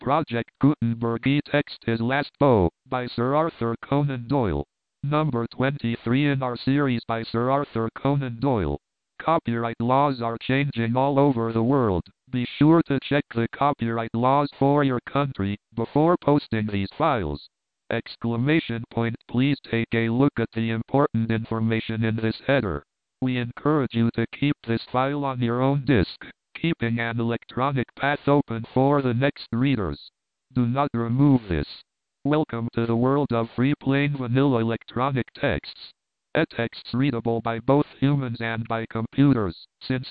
Project Gutenberg E-Text His Last Bow, by Sir Arthur Conan Doyle. Number 23 in our series by Sir Arthur Conan Doyle. Copyright laws are changing all over the world. Be sure to check the copyright laws for your country before posting these files. Exclamation point. Please take a look at the important information in this header. We encourage you to keep this file on your own disk, keeping an electronic path open for the next readers. Do not remove this. Welcome to the world of free plain vanilla electronic texts. E-texts readable by both humans and by computers since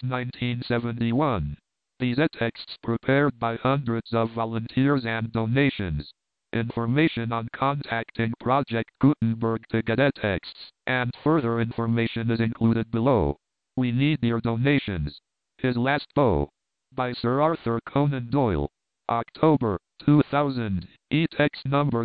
1971. These e-texts prepared by hundreds of volunteers and donations. Information on contacting Project Gutenberg to get e-texts, and further information is included below. We need your donations. His Last Bow, by Sir Arthur Conan Doyle. October 2000, e-text number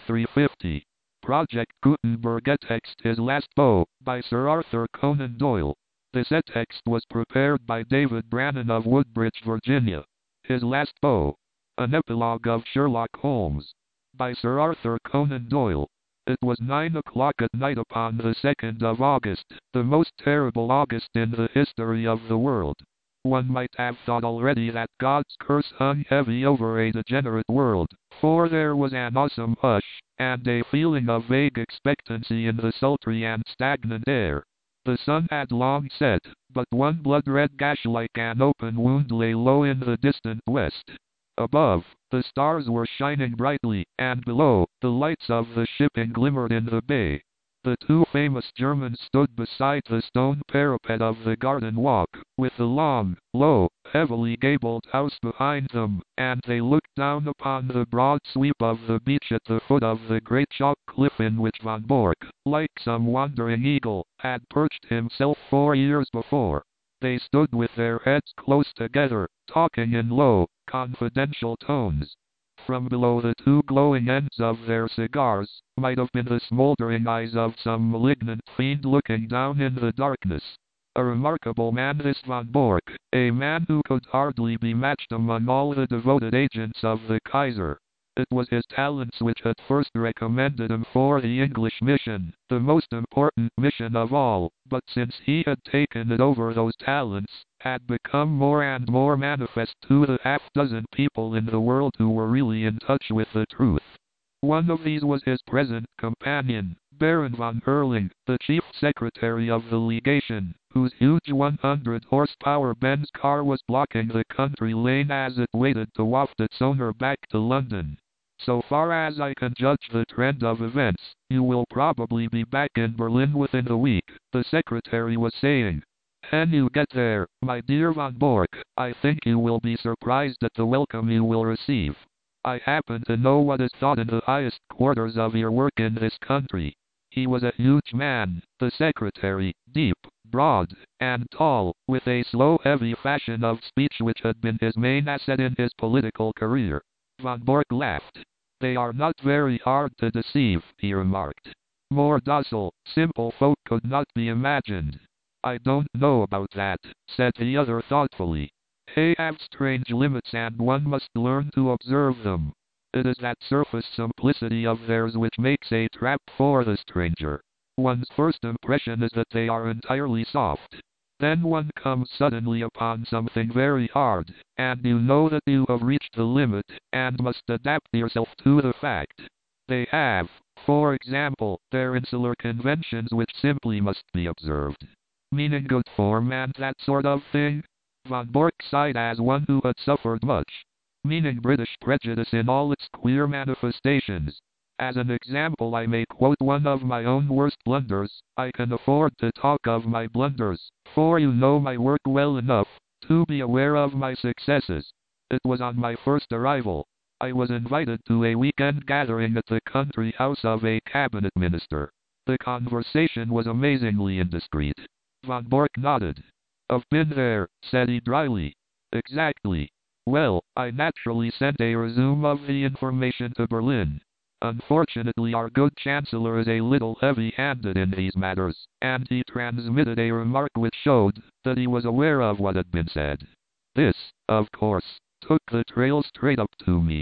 2350. Project Gutenberg e-text His Last Bow, by Sir Arthur Conan Doyle. This e-text was prepared by David Brannon of Woodbridge, Virginia. His Last Bow, an epilogue of Sherlock Holmes, by Sir Arthur Conan Doyle. It was 9 o'clock at night upon the 2nd of August, the most terrible August in the history of the world. One might have thought already that God's curse hung heavy over a degenerate world, for there was an awesome hush, and a feeling of vague expectancy in the sultry and stagnant air. The sun had long set, but one blood-red gash like an open wound lay low in the distant west. Above, the stars were shining brightly, and below, the lights of the shipping glimmered in the bay. The two famous Germans stood beside the stone parapet of the garden walk, with the long, low, heavily gabled house behind them, and they looked down upon the broad sweep of the beach at the foot of the great chalk cliff in which von Bork, like some wandering eagle, had perched himself 4 years before. They stood with their heads close together, talking in low, confidential tones. From below the two glowing ends of their cigars, might have been the smoldering eyes of some malignant fiend looking down in the darkness. A remarkable man this von Bork, a man who could hardly be matched among all the devoted agents of the Kaiser. It was his talents which had first recommended him for the English mission, the most important mission of all, but since he had taken it over, those talents had become more and more manifest to the half-dozen people in the world who were really in touch with the truth. One of these was his present companion, Baron von Herling, the chief secretary of the legation, whose huge 100-horsepower Benz car was blocking the country lane as it waited to waft its owner back to London. So far as I can judge the trend of events, you will probably be back in Berlin within a week, the secretary was saying. When you get there, my dear von Bork, I think you will be surprised at the welcome you will receive. I happen to know what is thought in the highest quarters of your work in this country. He was a huge man, the secretary, deep, broad, and tall, with a slow, heavy fashion of speech which had been his main asset in his political career. Von Bork laughed. They are not very hard to deceive, he remarked. More docile, simple folk could not be imagined. I don't know about that, said the other thoughtfully. They have strange limits and one must learn to observe them. It is that surface simplicity of theirs which makes a trap for the stranger. One's first impression is that they are entirely soft. Then one comes suddenly upon something very hard, and you know that you have reached the limit, and must adapt yourself to the fact. They have, for example, their insular conventions which simply must be observed. Meaning good form and that sort of thing? Von Bork sighed as one who had suffered much. Meaning British prejudice in all its queer manifestations. As an example, I may quote one of my own worst blunders. I can afford to talk of my blunders, for you know my work well enough to be aware of my successes. It was on my first arrival. I was invited to a weekend gathering at the country house of a cabinet minister. The conversation was amazingly indiscreet. Von Bork nodded. I've been there, said he dryly. Exactly. Well, I naturally sent a resume of the information to Berlin. Unfortunately, our good Chancellor is a little heavy-handed in these matters, and he transmitted a remark which showed that he was aware of what had been said. This, of course, took the trail straight up to me.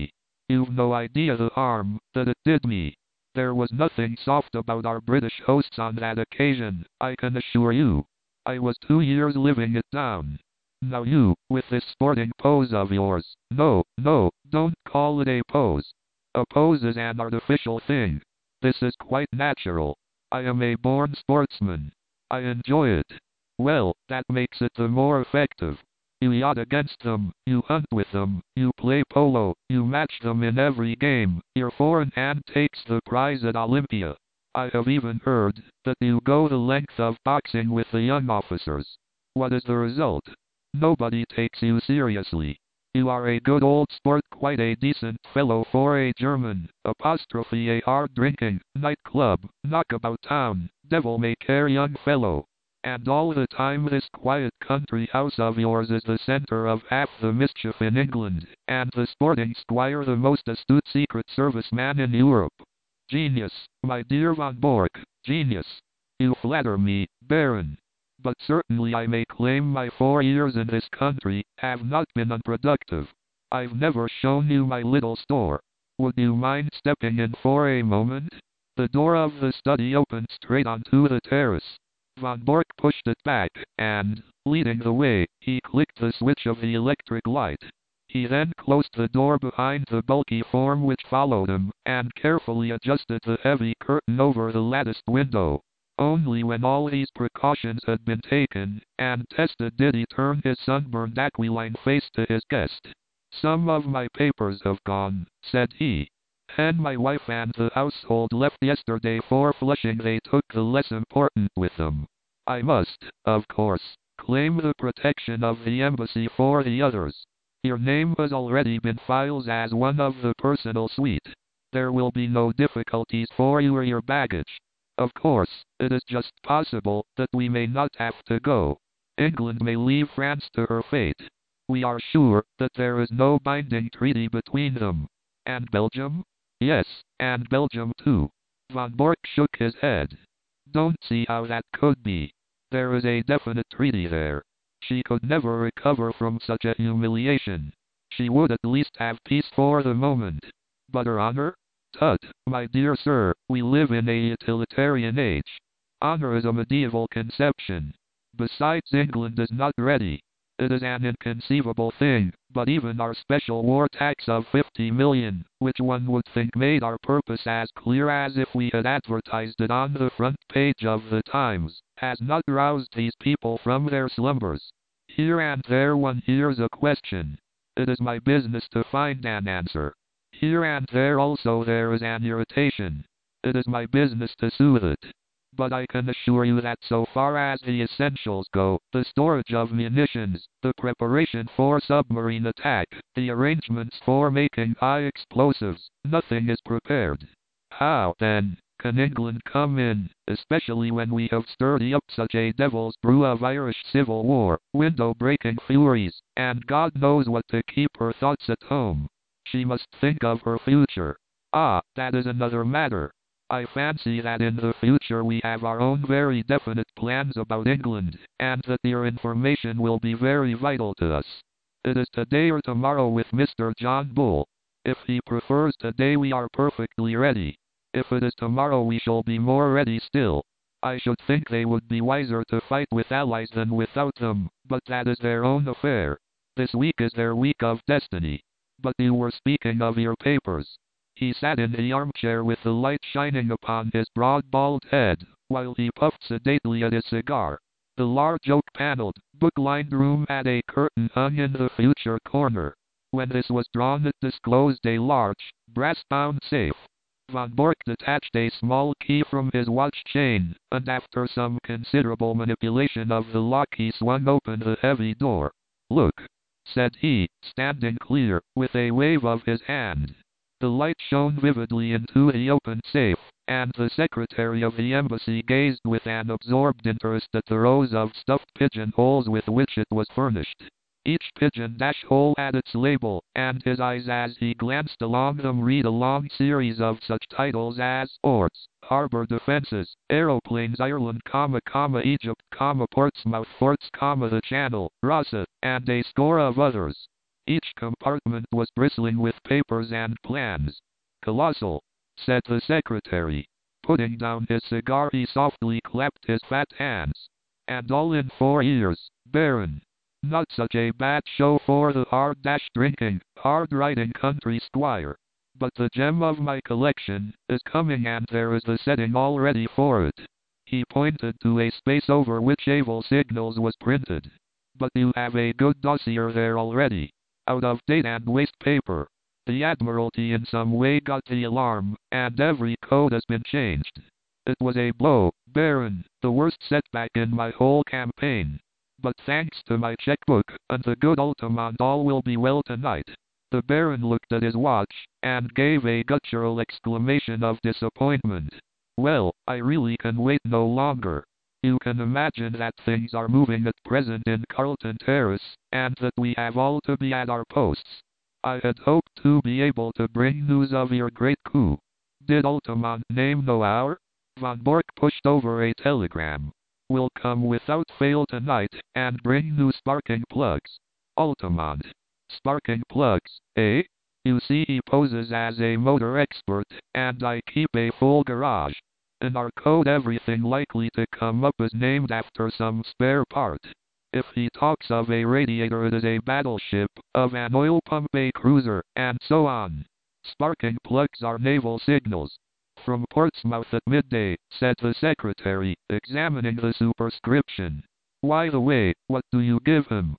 You've no idea the harm that it did me. There was nothing soft about our British hosts on that occasion, I can assure you. I was 2 years living it down. Now you, with this sporting pose of yours, no, don't call it a pose. A pose is an artificial thing. This is quite natural. I am a born sportsman. I enjoy it. Well, that makes it the more effective. You yacht against them, you hunt with them, you play polo, you match them in every game, your four-in-hand takes the prize at Olympia. I have even heard that you go the length of boxing with the young officers. What is the result? Nobody takes you seriously. You are a good old sport, quite a decent fellow for a German, apostrophe a hard-drinking, nightclub, knockabout town, devil-may-care young fellow. And all the time this quiet country house of yours is the center of half the mischief in England, and the sporting squire the most astute Secret Service man in Europe. Genius, my dear von Bork, genius. You flatter me, Baron. But certainly I may claim my 4 years in this country have not been unproductive. I've never shown you my little store. Would you mind stepping in for a moment? The door of the study opened straight onto the terrace. Von Bork pushed it back, and, leading the way, he clicked the switch of the electric light. He then closed the door behind the bulky form which followed him, and carefully adjusted the heavy curtain over the latticed window. Only when all these precautions had been taken and tested did he turn his sunburned aquiline face to his guest. "Some of my papers have gone," said he. "And my wife and the household left yesterday for Flushing. They took the less important with them. I must, of course, claim the protection of the embassy for the others. Your name has already been filed as one of the personal suite. There will be no difficulties for you or your baggage. Of course, it is just possible that we may not have to go. England may leave France to her fate. We are sure that there is no binding treaty between them. And Belgium? Yes, and Belgium too." Von Bork shook his head. "Don't see how that could be. There is a definite treaty there. She could never recover from such a humiliation. She would at least have peace for the moment. But her honor? Tut, my dear sir, we live in a utilitarian age. Honor is a medieval conception. Besides, England is not ready. It is an inconceivable thing, but even our special war tax of 50 million, which one would think made our purpose as clear as if we had advertised it on the front page of the Times, has not roused these people from their slumbers. Here and there one hears a question. It is my business to find an answer. Here and there also there is an irritation. It is my business to soothe it. But I can assure you that so far as the essentials go, the storage of munitions, the preparation for submarine attack, the arrangements for making high explosives, nothing is prepared. How, then, can England come in, especially when we have stirred up such a devil's brew of Irish civil war, window-breaking furies, and God knows what to keep her thoughts at home? She must think of her future. Ah, that is another matter. I fancy that in the future we have our own very definite plans about England, and that your information will be very vital to us. It is today or tomorrow with Mr. John Bull. If he prefers today we are perfectly ready. If it is tomorrow we shall be more ready still. I should think they would be wiser to fight with allies than without them, but that is their own affair. This week is their week of destiny. But you were speaking of your papers." He sat in the armchair with the light shining upon his broad bald head, while he puffed sedately at his cigar. The large oak-paneled, book-lined room had a curtain hung in the future corner. When this was drawn it disclosed a large, brass-bound safe. Von Bork detached a small key from his watch chain, and after some considerable manipulation of the lock he swung open the heavy door. "Look," said he, standing clear, with a wave of his hand. The light shone vividly into the open safe, and the secretary of the embassy gazed with an absorbed interest at the rows of stuffed pigeonholes with which it was furnished. Each pigeon-hole had its label, and his eyes as he glanced along them read a long series of such titles as Ports, Harbor Defenses, Aeroplanes Ireland, Egypt, Portsmouth Forts, the Channel, Rossa, and a score of others. Each compartment was bristling with papers and plans. Colossal, said the secretary. Putting down his cigar, he softly clapped his fat hands. And all in 4 years, Baron. Not such a bad show for the hard-drinking, hard-riding country squire. But the gem of my collection is coming, and there is the setting all ready for it. He pointed to a space over which Able Signals was printed. But you have a good dossier there already. Out of date and waste paper. The Admiralty in some way got the alarm, and every code has been changed. It was a blow, Baron, the worst setback in my whole campaign. But thanks to my checkbook and the good Altamont, all will be well tonight. The Baron looked at his watch, and gave a guttural exclamation of disappointment. Well, I really can wait no longer. You can imagine that things are moving at present in Carlton Terrace, and that we have all to be at our posts. I had hoped to be able to bring news of your great coup. Did Altamont name no hour? Von Bork pushed over a telegram. Will come without fail tonight, and bring new sparking plugs. Altamont. Sparking plugs, eh? You see, he poses as a motor expert, and I keep a full garage. In our code, everything likely to come up is named after some spare part. If he talks of a radiator, it is a battleship, of an oil pump a cruiser, and so on. Sparking plugs are naval signals. From Portsmouth at midday, said the secretary, examining the superscription. By the way, what do you give him?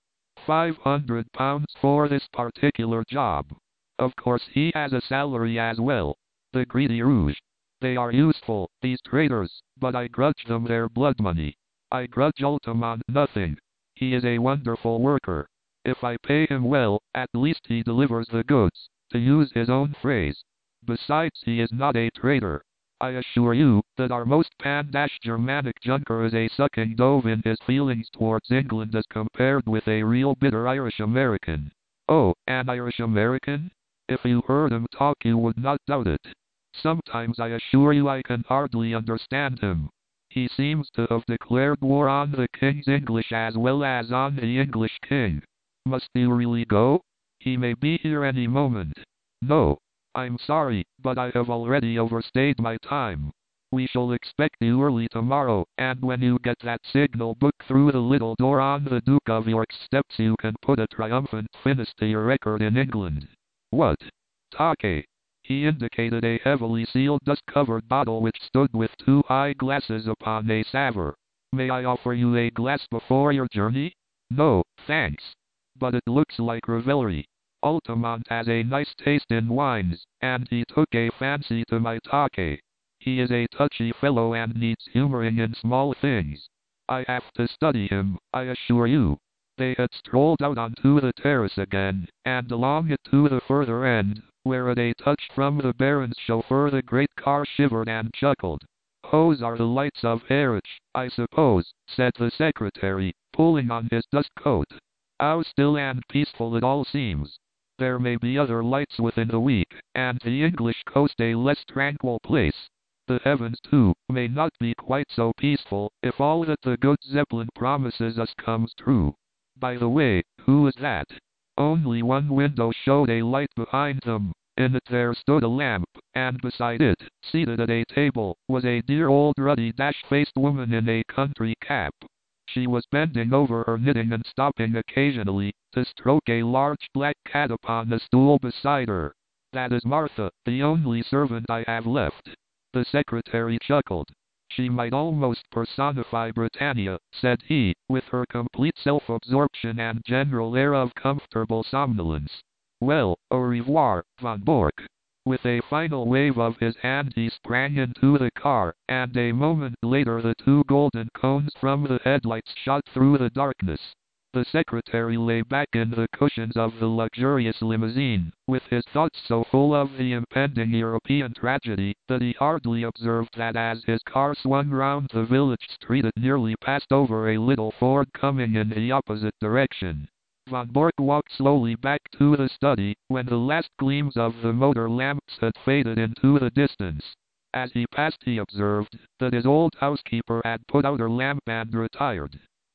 £500 for this particular job. Of course he has a salary as well. The greedy rouge. They are useful, these traitors, but I grudge them their blood money. I grudge Altamont nothing. He is a wonderful worker. If I pay him well, at least he delivers the goods, to use his own phrase. Besides, he is not a traitor. I assure you that our most pan-Germanic junker is a sucking dove in his feelings towards England as compared with a real bitter Irish-American. Oh, an Irish-American? If you heard him talk you would not doubt it. Sometimes I assure you I can hardly understand him. He seems to have declared war on the King's English as well as on the English King. Must you really go? He may be here any moment. No. I'm sorry, but I have already overstayed my time. We shall expect you early tomorrow, and when you get that signal book through the little door on the Duke of York's steps, you can put a triumphant finish to your record in England. What? Take. He indicated a heavily sealed dust-covered bottle which stood with 2 high glasses upon a salver. May I offer you a glass before your journey? No, thanks. But it looks like revelry. Altamont has a nice taste in wines, and he took a fancy to my take. He is a touchy fellow and needs humoring in small things. I have to study him, I assure you. They had strolled out onto the terrace again, and along it to the further end, where at a touch from the Baron's chauffeur the great car shivered and chuckled. Those are the lights of Harwich, I suppose, said the secretary, pulling on his dust coat. How still and peaceful it all seems. There may be other lights within the week, and the English coast a less tranquil place. The heavens, too, may not be quite so peaceful, if all that the good Zeppelin promises us comes true. By the way, who is that? Only one window showed a light behind them. In it there stood a lamp, and beside it, seated at a table, was a dear old ruddy dash-faced woman in a country cap. She was bending over her knitting and stopping occasionally to stroke a large black cat upon the stool beside her. That is Martha, the only servant I have left. The secretary chuckled. She might almost personify Britannia, said he, with her complete self-absorption and general air of comfortable somnolence. Well, au revoir, Von Bork. With a final wave of his hand he sprang into the car, and a moment later the 2 golden cones from the headlights shot through the darkness. The secretary lay back in the cushions of the luxurious limousine, with his thoughts so full of the impending European tragedy that he hardly observed that as his car swung round the village street it nearly passed over a little Ford coming in the opposite direction. Von Bork walked slowly back to the study, when the last gleams of the motor lamps had faded into the distance. As he passed he observed that his old housekeeper had put out her lamp and retired.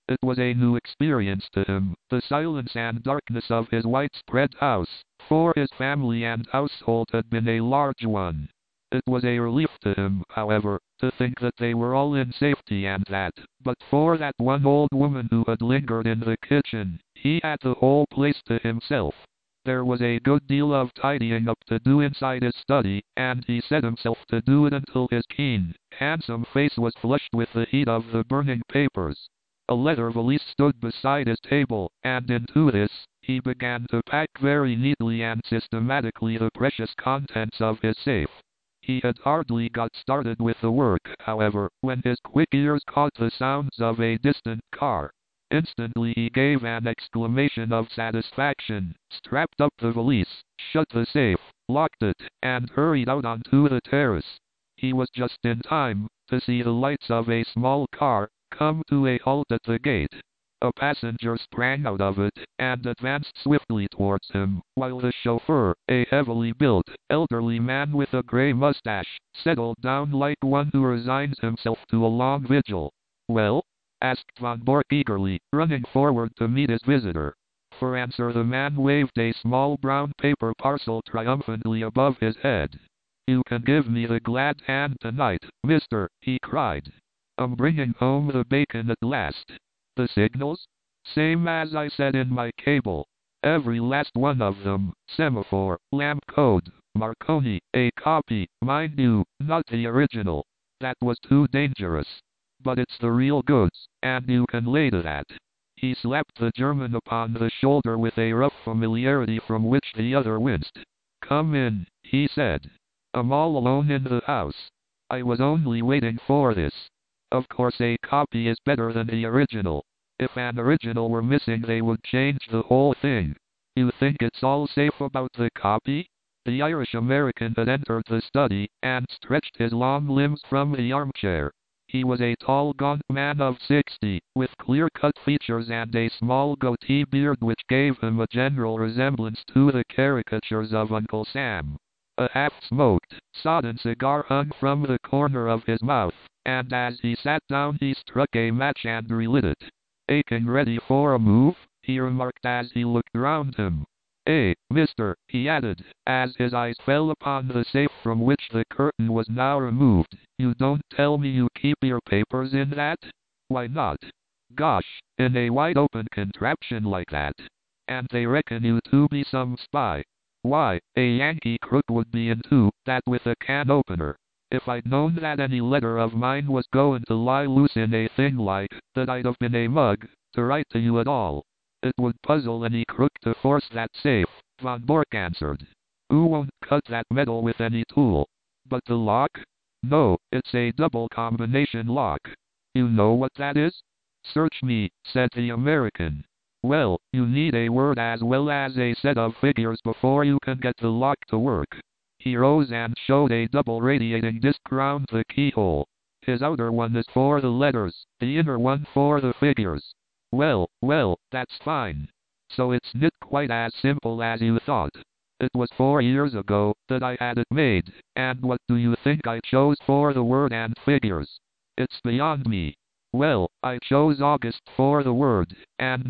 It was a new experience to him, the silence and darkness of his widespread house, for his family and household had been a large one. It was a relief to him, however, to think that they were all in safety and that, but for that one old woman who had lingered in the kitchen, he had the whole place to himself. There was a good deal of tidying up to do inside his study, and he set himself to do it until his keen, handsome face was flushed with the heat of the burning papers. A leather valise stood beside his table, and into this, he began to pack very neatly and systematically the precious contents of his safe. He had hardly got started with the work, however, when his quick ears caught the sounds of a distant car. Instantly he gave an exclamation of satisfaction, strapped up the valise, shut the safe, locked it, and hurried out onto the terrace. He was just in time to see the lights of a small car come to a halt at the gate. A passenger sprang out of it and advanced swiftly towards him, while the chauffeur, a heavily built, elderly man with a gray mustache, settled down like one who resigns himself to a long vigil. "Well?" asked Von Bork eagerly, running forward to meet his visitor. For answer the man waved a small brown paper parcel triumphantly above his head. "You can give me the glad hand tonight, mister," he cried. "I'm bringing home the bacon at last. The signals? Same as I said in my cable. Every last one of them, semaphore, lamp code, Marconi, a copy, mind you, not the original. That was too dangerous. But it's the real goods, and you can lay to that." He slapped the German upon the shoulder with a rough familiarity from which the other winced. "Come in," he said. "I'm all alone in the house. I was only waiting for this. Of course a copy is better than the original. If an original were missing they would change the whole thing. You think it's all safe about the copy?" The Irish-American had entered the study, and stretched his long limbs from the armchair. He was a tall gaunt man of 60, with clear-cut features and a small goatee beard which gave him a general resemblance to the caricatures of Uncle Sam. A half-smoked, sodden cigar hung from the corner of his mouth, and as he sat down he struck a match and relit it. "Aching ready for a move?" he remarked as he looked round him. Mister," he added, as his eyes fell upon the safe from which the curtain was now removed, "you don't tell me you keep your papers in that? Why not? Gosh, in a wide-open contraption like that. And they reckon you to be some spy. Why, a Yankee crook would be into that with a can opener. If I'd known that any letter of mine was going to lie loose in a thing like that, I'd have been a mug to write to you at all. It would puzzle any crook to force that safe," Von Bork answered. "Oo won't cut that metal with any tool. But the lock? No, it's a double combination lock. You know what that is?" "Search me," said the American. "Well, you need a word as well as a set of figures before you can get the lock to work." He rose and showed a double radiating disc round the keyhole. "His outer one is for the letters, the inner one for the figures." Well, that's fine. So it's not quite as simple as you thought. It was 4 years ago that I had it made, and what do you think I chose for the word and figures? It's beyond me. Well, I chose August for the word, and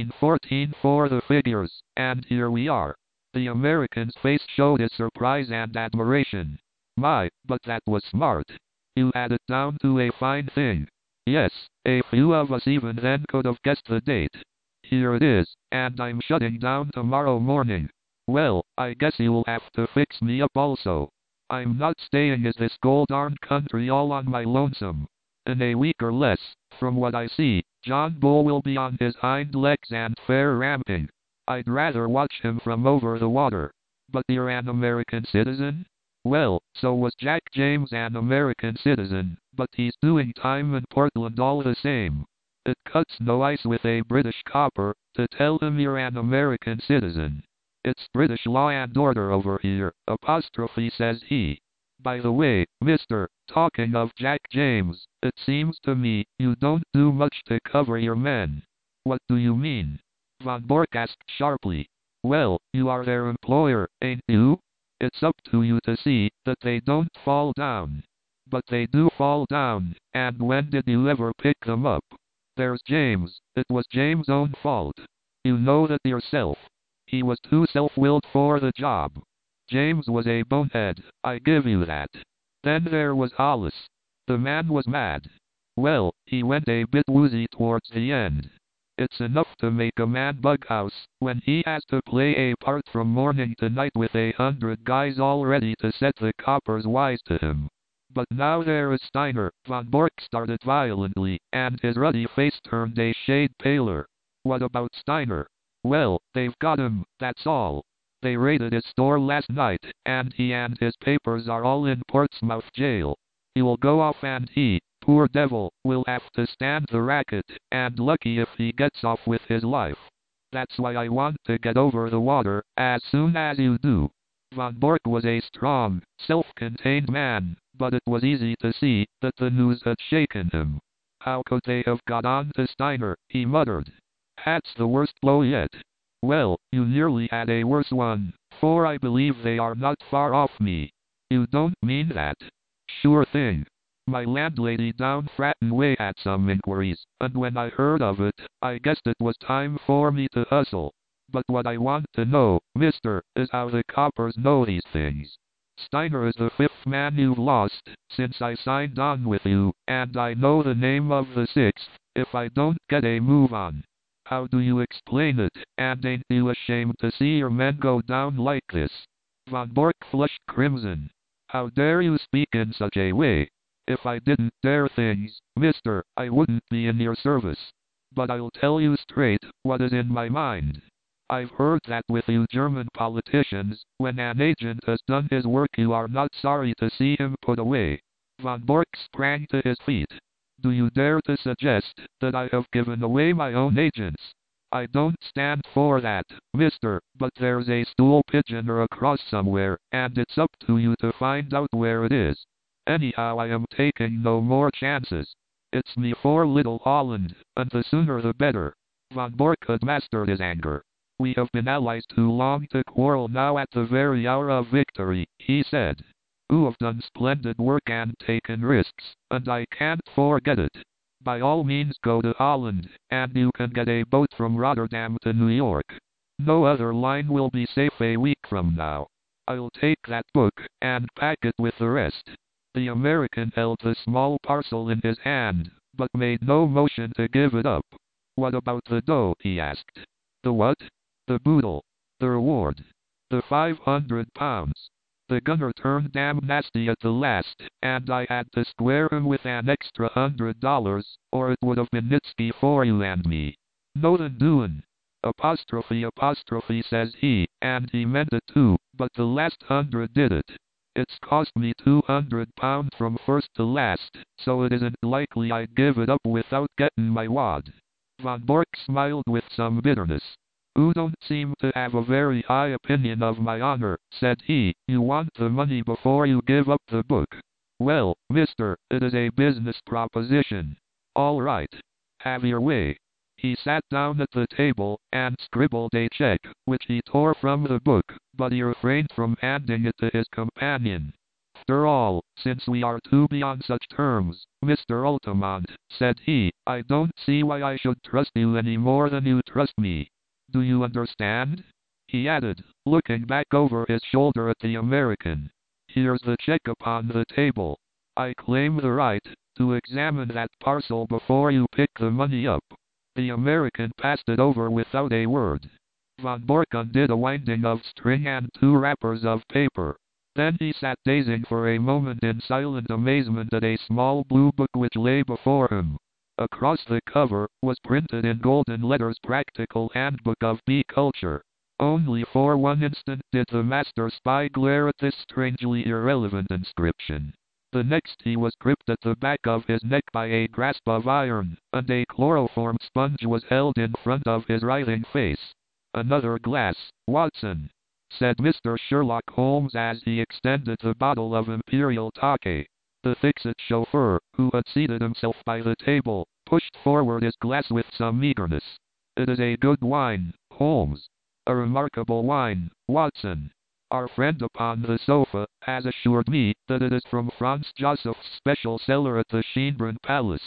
1914 for the figures, and here we are. The American's face showed his surprise and admiration. "My, but that was smart. You had it down to a fine thing." "Yes, a few of us even then could have guessed the date. Here it is, and I'm shutting down tomorrow morning. Well, I guess you'll have to fix me up also. I'm not staying in this gold-darned country all on my lonesome. In a week or less, from what I see, John Bull will be on his hind legs and fair ramping. I'd rather watch him from over the water. But you're an American citizen?" Well, so was Jack James an American citizen, but he's doing time in Portland all the same. It cuts no ice with a British copper to tell him you're an American citizen. "It's British law and order over here," says he. "By the way, mister, talking of Jack James, it seems to me you don't do much to cover your men." "What do you mean?" Von Bork asked sharply. "Well, you are their employer, ain't you? It's up to you to see that they don't fall down. But they do fall down, and when did you ever pick them up? There's James. It was James' own fault. You know that yourself. He was too self-willed for the job. James was a bonehead, I give you that. Then there was Hollis. The man was mad. Well, he went a bit woozy towards the end. It's enough to make a man bug house when he has to play a part from morning to night with 100 guys all ready to set the coppers wise to him. But now there is Steiner. Von Bork started violently, and his ruddy face turned a shade paler. What about Steiner? Well, they've got him, that's all. They raided his store last night, and he and his papers are all in Portsmouth jail. He'll go off and he, poor devil, will have to stand the racket, and lucky if he gets off with his life. That's why I want to get over the water, as soon as you do. Von Bork was a strong, self-contained man, but it was easy to see that the news had shaken him. How could they have got on to Steiner, he muttered. That's the worst blow yet. Well, you nearly had a worse one, for I believe they are not far off me. You don't mean that? Sure thing. My landlady down Fratton Way had some inquiries, and when I heard of it, I guessed it was time for me to hustle. But what I want to know, mister, is how the coppers know these things. Steiner is the 5th man you've lost since I signed on with you, and I know the name of the 6th, if I don't get a move on. How do you explain it, and ain't you ashamed to see your men go down like this? Von Bork flushed crimson. How dare you speak in such a way? If I didn't dare things, mister, I wouldn't be in your service. But I'll tell you straight what is in my mind. I've heard that with you German politicians, when an agent has done his work you are not sorry to see him put away. Von Bork sprang to his feet. Do you dare to suggest that I have given away my own agents? I don't stand for that, mister, but there's a stool pigeoner across somewhere, and it's up to you to find out where it is. Anyhow, I am taking no more chances. It's me for Little Holland, and the sooner the better. Von Bork had mastered his anger. We have been allies too long to quarrel now at the very hour of victory, he said. You have done splendid work and taken risks, and I can't forget it. By all means go to Holland, and you can get a boat from Rotterdam to New York. No other line will be safe a week from now. I'll take that book, and pack it with the rest. The American held the small parcel in his hand, but made no motion to give it up. What about the dough, he asked. The what? The boodle. The reward. The £500. The gunner turned damn nasty at the last, and I had to square him with an extra $100, or it would have been Nitsky for you and me. No than doin'. Apostrophe, says he, and he meant it too, but the last 100 did it. It's cost me £200 from first to last, so it isn't likely I'd give it up without getting my wad. Von Bork smiled with some bitterness. You don't seem to have a very high opinion of my honor, said he. You want the money before you give up the book. Well, mister, it is a business proposition. All right. Have your way. He sat down at the table and scribbled a check, which he tore from the book, but he refrained from handing it to his companion. After all, since we are to be on such terms, Mr. Altamont, said he, I don't see why I should trust you any more than you trust me. Do you understand? He added, looking back over his shoulder at the American. Here's the check upon the table. I claim the right to examine that parcel before you pick the money up. The American passed it over without a word. Von Bork undid a winding of string and 2 wrappers of paper. Then he sat gazing for a moment in silent amazement at a small blue book which lay before him. Across the cover was printed in golden letters Practical Handbook of Bee Culture. Only for one instant did the master spy glare at this strangely irrelevant inscription. The next he was gripped at the back of his neck by a grasp of iron, and a chloroform sponge was held in front of his writhing face. Another glass, Watson, said Mr. Sherlock Holmes as he extended the bottle of Imperial Take. The thick-set chauffeur, who had seated himself by the table, pushed forward his glass with some eagerness. It is a good wine, Holmes. A remarkable wine, Watson. Our friend upon the sofa has assured me that it is from Franz Joseph's special cellar at the Schönbrunn Palace.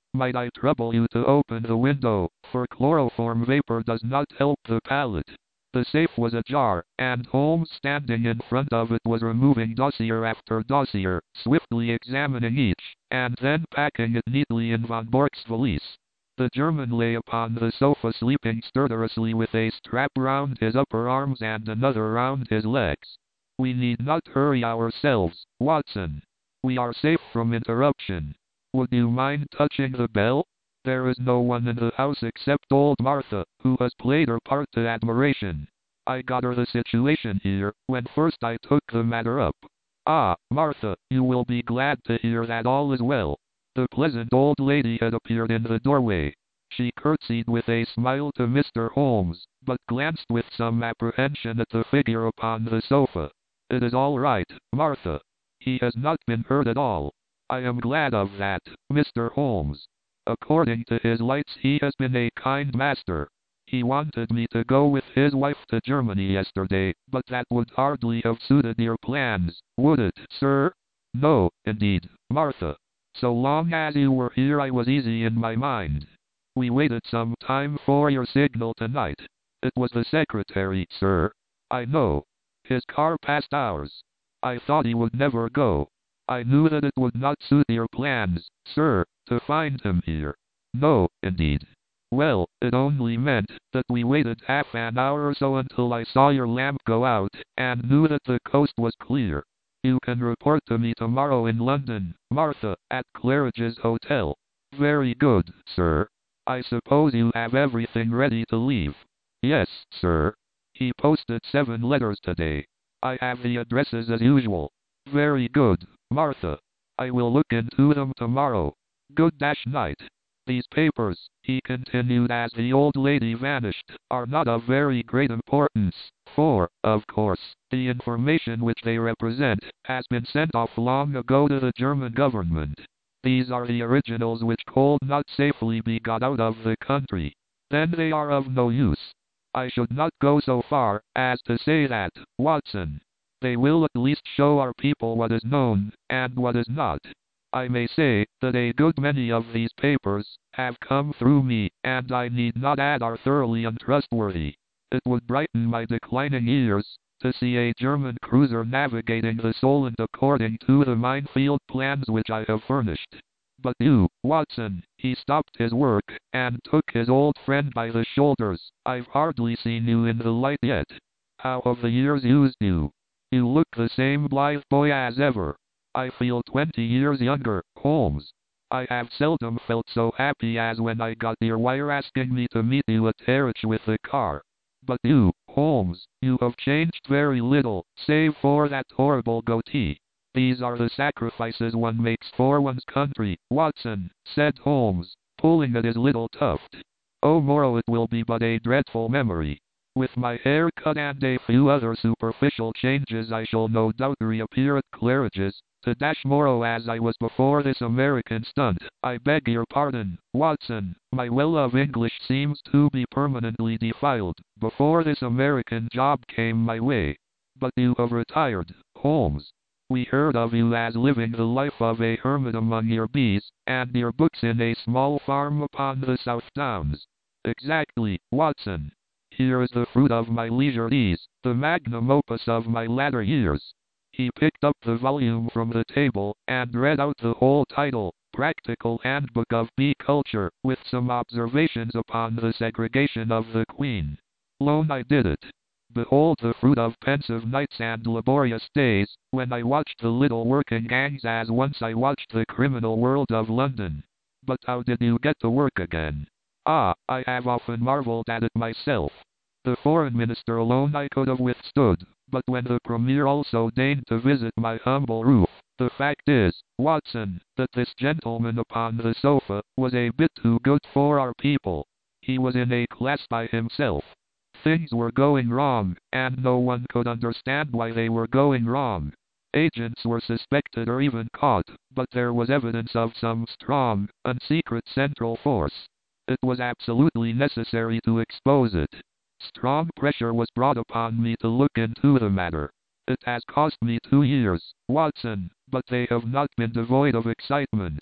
Might I trouble you to open the window, for chloroform vapor does not help the palate. The safe was ajar, and Holmes standing in front of it was removing dossier after dossier, swiftly examining each, and then packing it neatly in von Bork's valise. The German lay upon the sofa sleeping sturdily with a strap round his upper arms and another round his legs. We need not hurry ourselves, Watson. We are safe from interruption. Would you mind touching the bell? There is no one in the house except old Martha, who has played her part to admiration. I got her the situation here, when first I took the matter up. Ah, Martha, you will be glad to hear that all is well. The pleasant old lady had appeared in the doorway. She curtsied with a smile to Mr. Holmes, but glanced with some apprehension at the figure upon the sofa. It is all right, Martha. He has not been hurt at all. I am glad of that, Mr. Holmes. According to his lights he has been a kind master. He wanted me to go with his wife to Germany yesterday, but that would hardly have suited your plans, would it, sir? No, indeed, Martha. So long as you were here I was easy in my mind. We waited some time for your signal tonight. It was the secretary, sir. I know. His car passed ours. I thought he would never go. I knew that it would not suit your plans, sir, to find him here. No, indeed. Well, it only meant that we waited half an hour or so until I saw your lamp go out, and knew that the coast was clear. You can report to me tomorrow in London, Martha, at Claridge's Hotel. Very good, sir. I suppose you have everything ready to leave. Yes, sir. He posted 7 letters today. I have the addresses as usual. Very good, Martha. I will look into them tomorrow. Good night. These papers, he continued as the old lady vanished, are not of very great importance, for, of course, the information which they represent has been sent off long ago to the German government. These are the originals which could not safely be got out of the country. Then they are of no use. I should not go so far as to say that, Watson. They will at least show our people what is known, and what is not. I may say that a good many of these papers have come through me, and I need not add are thoroughly untrustworthy. It would brighten my declining years to see a German cruiser navigating the Solent according to the minefield plans which I have furnished. But you, Watson, he stopped his work, and took his old friend by the shoulders. I've hardly seen you in the light yet. How have the years used you? You look the same blithe boy as ever. I feel 20 years younger, Holmes. I have seldom felt so happy as when I got your wire asking me to meet you at Harwich with the car. But you, Holmes, you have changed very little, save for that horrible goatee. These are the sacrifices one makes for one's country, Watson, said Holmes, pulling at his little tuft. Oh, morrow it will be but a dreadful memory. With my hair cut and a few other superficial changes I shall no doubt reappear at Claridge's, to morrow as I was before this American stunt. I beg your pardon, Watson, my well of English seems to be permanently defiled. Before this American job came my way. But you have retired, Holmes. We heard of you as living the life of a hermit among your bees, and your books in a small farm upon the South Downs. Exactly, Watson. Here is the fruit of my leisure ease, the magnum opus of my latter years. He picked up the volume from the table, and read out the whole title, Practical Handbook of Bee Culture, with some observations upon the segregation of the queen. Lone I did it. Behold the fruit of pensive nights and laborious days, when I watched the little working gangs as once I watched the criminal world of London. But how did you get to work again? Ah, I have often marveled at it myself. The foreign minister alone I could have withstood, but when the premier also deigned to visit my humble roof, the fact is, Watson, that this gentleman upon the sofa was a bit too good for our people. He was in a class by himself. Things were going wrong, and no one could understand why they were going wrong. Agents were suspected or even caught, but there was evidence of some strong and secret central force. It was absolutely necessary to expose it. Strong pressure was brought upon me to look into the matter. It has cost me 2 years, Watson, but they have not been devoid of excitement.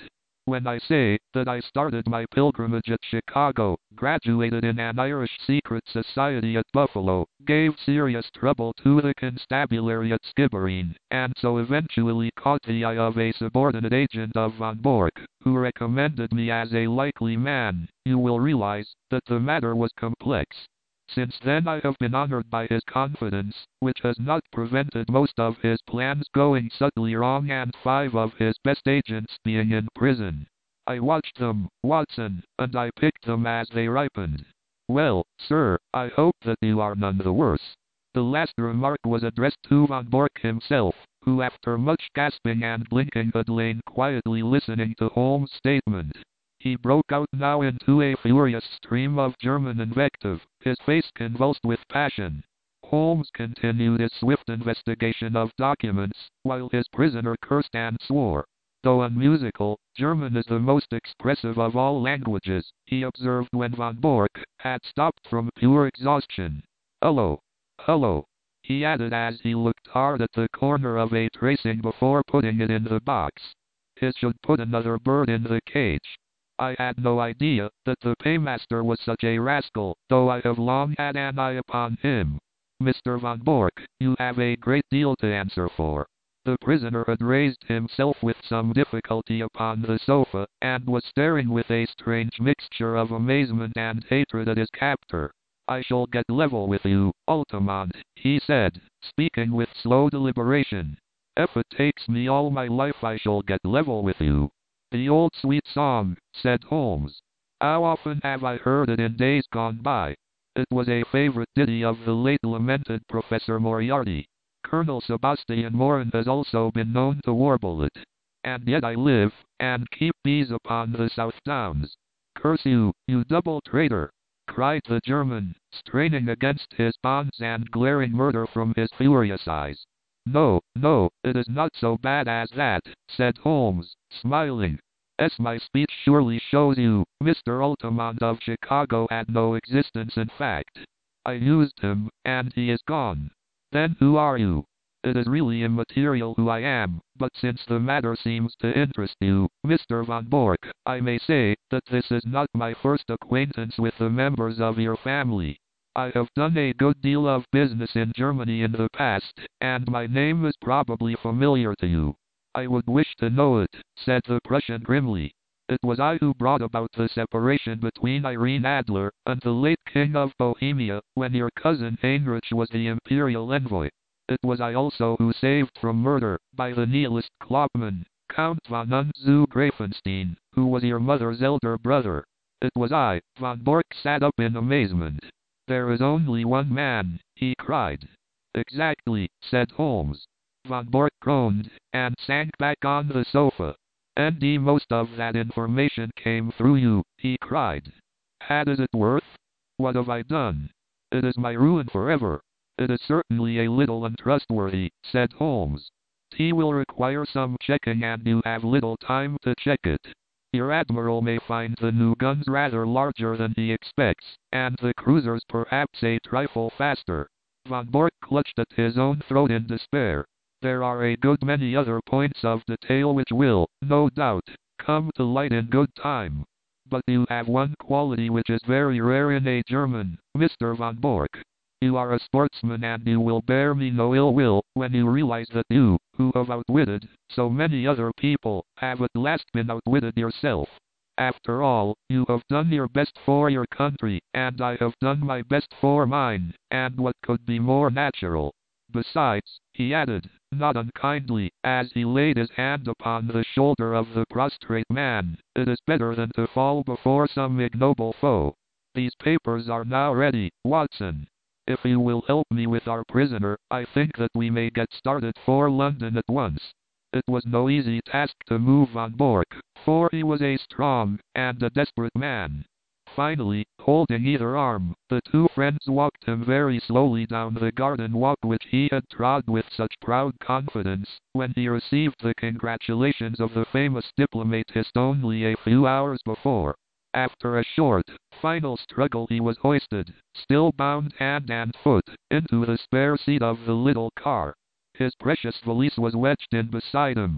when I say that I started my pilgrimage at Chicago, graduated in an Irish secret society at Buffalo, gave serious trouble to the constabulary at Skibbereen, and so eventually caught the eye of a subordinate agent of von Bork, who recommended me as a likely man, you will realize that the matter was complex. Since then I have been honored by his confidence, which has not prevented most of his plans going subtly wrong and 5 of his best agents being in prison. I watched them, Watson, and I picked them as they ripened. Well, sir, I hope that you are none the worse. The last remark was addressed to von Bork himself, who after much gasping and blinking had lain quietly listening to Holmes' statement. He broke out now into a furious stream of German invective, his face convulsed with passion. Holmes continued his swift investigation of documents, while his prisoner cursed and swore. Though unmusical, German is the most expressive of all languages, he observed when von Bork had stopped from pure exhaustion. Hello. Hello. He added as he looked hard at the corner of a tracing before putting it in the box. It should put another bird in the cage. I had no idea that the paymaster was such a rascal, though I have long had an eye upon him. Mr. von Bork, you have a great deal to answer for. The prisoner had raised himself with some difficulty upon the sofa, and was staring with a strange mixture of amazement and hatred at his captor. I shall get level with you, Altamont, he said, speaking with slow deliberation. If it takes me all my life I shall get level with you. The old sweet song, said Holmes. How often have I heard it in days gone by? It was a favorite ditty of the late lamented Professor Moriarty. Colonel Sebastian Moran has also been known to warble it. And yet I live, and keep bees upon the South Downs. Curse you, you double traitor! Cried the German, straining against his bonds and glaring murder from his furious eyes. No, no, it is not so bad as that, said Holmes, smiling. My speech surely shows you, Mr. Altamont of Chicago had no existence in fact. I used him, and he is gone. Then who are you? It is really immaterial who I am, but since the matter seems to interest you, Mr. von Bork, I may say that this is not my first acquaintance with the members of your family. I have done a good deal of business in Germany in the past, and my name is probably familiar to you. I would wish to know it, said the Prussian grimly. It was I who brought about the separation between Irene Adler and the late King of Bohemia, when your cousin Heinrich was the imperial envoy. It was I also who saved from murder, by the nihilist Klopman, Count von Und zu Grafenstein, who was your mother's elder brother. It was I. Von Bork sat up in amazement. There is only one man, he cried. Exactly, said Holmes. Von Bork groaned, and sank back on the sofa. And most of that information came through you, he cried. Had it worth? What have I done? It is my ruin forever. It is certainly a little untrustworthy, said Holmes. He will require some checking and you have little time to check it. Your admiral may find the new guns rather larger than he expects, and the cruisers perhaps a trifle faster. Von Bork clutched at his own throat in despair. There are a good many other points of detail which will, no doubt, come to light in good time. But you have one quality which is very rare in a German, Mr. von Bork. You are a sportsman and you will bear me no ill will when you realize that you, who have outwitted so many other people, have at last been outwitted yourself. After all, you have done your best for your country, and I have done my best for mine, and what could be more natural? Besides, he added, not unkindly, as he laid his hand upon the shoulder of the prostrate man, it is better than to fall before some ignoble foe. These papers are now ready, Watson. If you will help me with our prisoner, I think that we may get started for London at once. It was no easy task to move von Bork, for he was a strong and a desperate man. Finally, holding either arm, the two friends walked him very slowly down the garden walk which he had trod with such proud confidence, when he received the congratulations of the famous diplomatist only a few hours before. After a short, final struggle he was hoisted, still bound hand and foot, into the spare seat of the little car. His precious valise was wedged in beside him.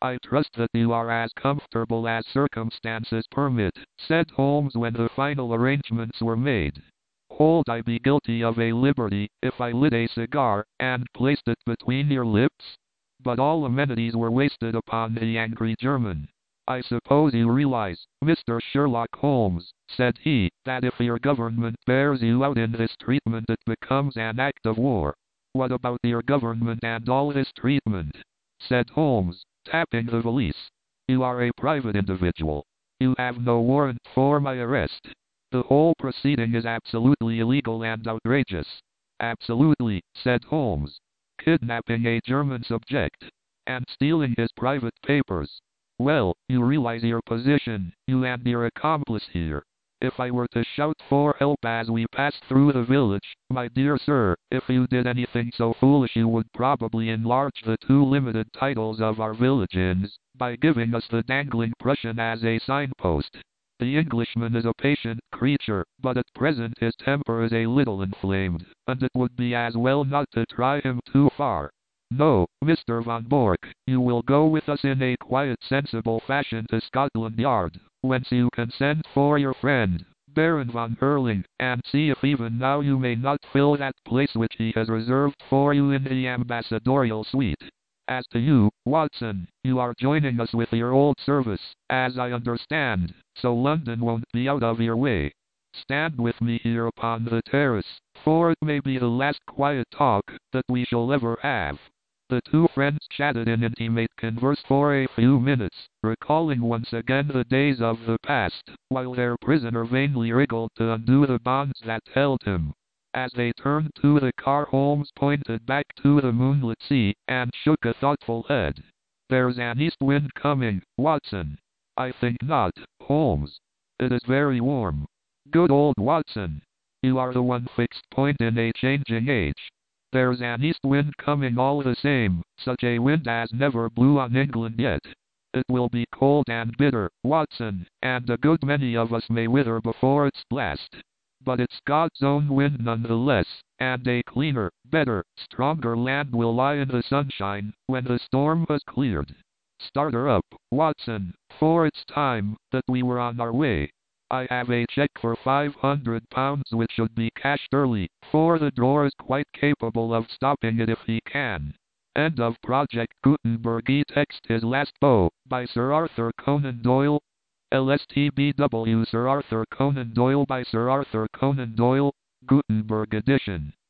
I trust that you are as comfortable as circumstances permit, said Holmes when the final arrangements were made. Hold, I be guilty of a liberty, if I lit a cigar, and placed it between your lips? But all amenities were wasted upon the angry German. I suppose you realize, Mr. Sherlock Holmes, said he, that if your government bears you out in this treatment it becomes an act of war. What about your government and all this treatment? Said Holmes, tapping the valise. You are a private individual. You have no warrant for my arrest. The whole proceeding is absolutely illegal and outrageous. Absolutely, said Holmes. Kidnapping a German subject and stealing his private papers. Well, you realize your position, you and your accomplice here. If I were to shout for help as we passed through the village, my dear sir, if you did anything so foolish you would probably enlarge the two limited titles of our village inns, by giving us the dangling Prussian as a signpost. The Englishman is a patient creature, but at present his temper is a little inflamed, and it would be as well not to try him too far. No, Mr. Von Bork, you will go with us in a quiet, sensible fashion to Scotland Yard, whence you can send for your friend, Baron von Herling, and see if even now you may not fill that place which he has reserved for you in the ambassadorial suite. As to you, Watson, you are joining us with your old service, as I understand, so London won't be out of your way. Stand with me here upon the terrace, for it may be the last quiet talk that we shall ever have. The two friends chatted in intimate converse for a few minutes, recalling once again the days of the past, while their prisoner vainly wriggled to undo the bonds that held him. As they turned to the car, Holmes pointed back to the moonlit sea, and shook a thoughtful head. There's an east wind coming, Watson. I think not, Holmes. It is very warm. Good old Watson. You are the one fixed point in a changing age. There's an east wind coming all the same, such a wind as never blew on England yet. It will be cold and bitter, Watson, and a good many of us may wither before its blast. But it's God's own wind nonetheless, and a cleaner, better, stronger land will lie in the sunshine when the storm has cleared. Start her up, Watson, for it's time that we were on our way. I have a check for £500 which should be cashed early, for the drawer is quite capable of stopping it if he can. End of Project Gutenberg. Text His Last Bow, by Sir Arthur Conan Doyle. LSTBW Sir Arthur Conan Doyle by Sir Arthur Conan Doyle, Gutenberg edition.